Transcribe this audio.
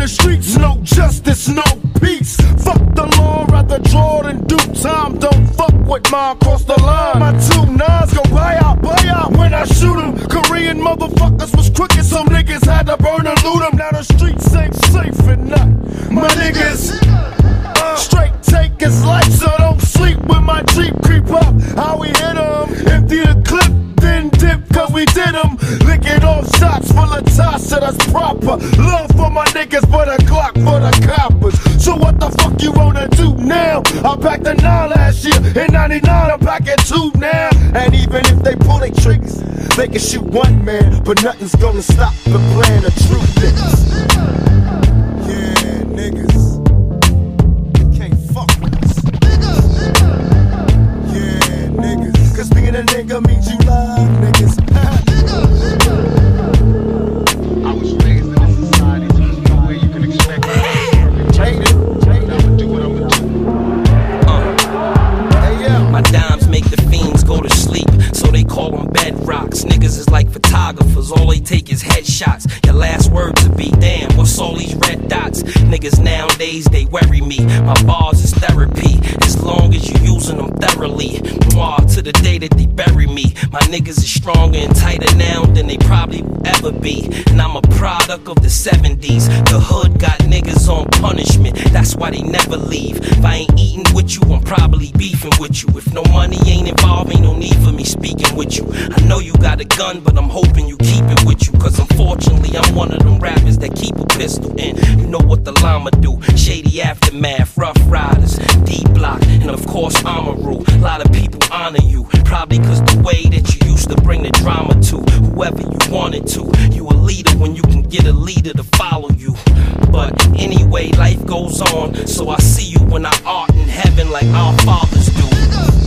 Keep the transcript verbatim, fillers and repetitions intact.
the streets, no justice, no peace. Fuck the law, rather draw it in due time. Don't fuck with mine, cross the line. My two nines go buy out, buy out when I shoot them. Korean motherfuckers was crooked, so niggas had to burn and loot them. Now the streets ain't safe enough. My niggas uh, straight take his life, so don't sleep when my Jeep creep up. How we hit them, empty the clip, then dip, cause we did them. Licking off shots full of toss, so that's proper. Love for my niggas, but a Glock for the coppers. So what the fuck you wanna do now? I packed a nine last year, in ninety-nine I'm packing two now. And even if they pull their triggers, they can shoot one man, but nothing's gonna stop the plan of true niggas. Yeah, niggas, you can't fuck with us. Yeah, niggas, cause being a nigga means you love niggas. I was raised in a society, so there's no way you can expect me to change it. I'ma do what I'ma do. Uh. Hey, yeah. My dimes make the fiends go to sleep, so they call them bedrocks. Niggas is like photographers, all they take is headshots. Your last word to be damn, what's all these red dots? Niggas nowadays, they worry me. My bars is therapy, as long as you using them thoroughly. Mwah, to the day that they bury me. My niggas is stronger and tighter now than they probably will ever be. And I'm a product of the seventies. The hood got niggas on punishment, that's why they never leave. If I ain't eating with you, I'm probably beefing with you. If no money ain't involved, ain't no need for me speaking with you. I know you got a gun, but I'm hoping you keep it with you. Cause unfortunately, I'm one of them rappers that keep a pistol in. You know what the llama do. Shady aftermath, rough riders, D-block, and of course Amaru. A lot of people honor you, probably cause the way that you used to bring the drama to whoever you wanted to. You a leader when you can get a leader to follow you. But anyway, life goes on, so I see you when I art in heaven like our fathers do.